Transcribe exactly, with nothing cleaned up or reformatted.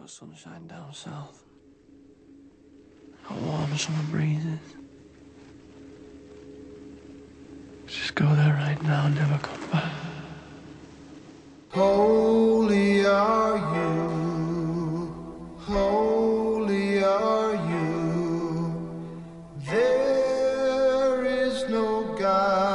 no sunshine down south. How warm summer breezes. Just go there right now and never come back. Holy are you, holy are you. There is no God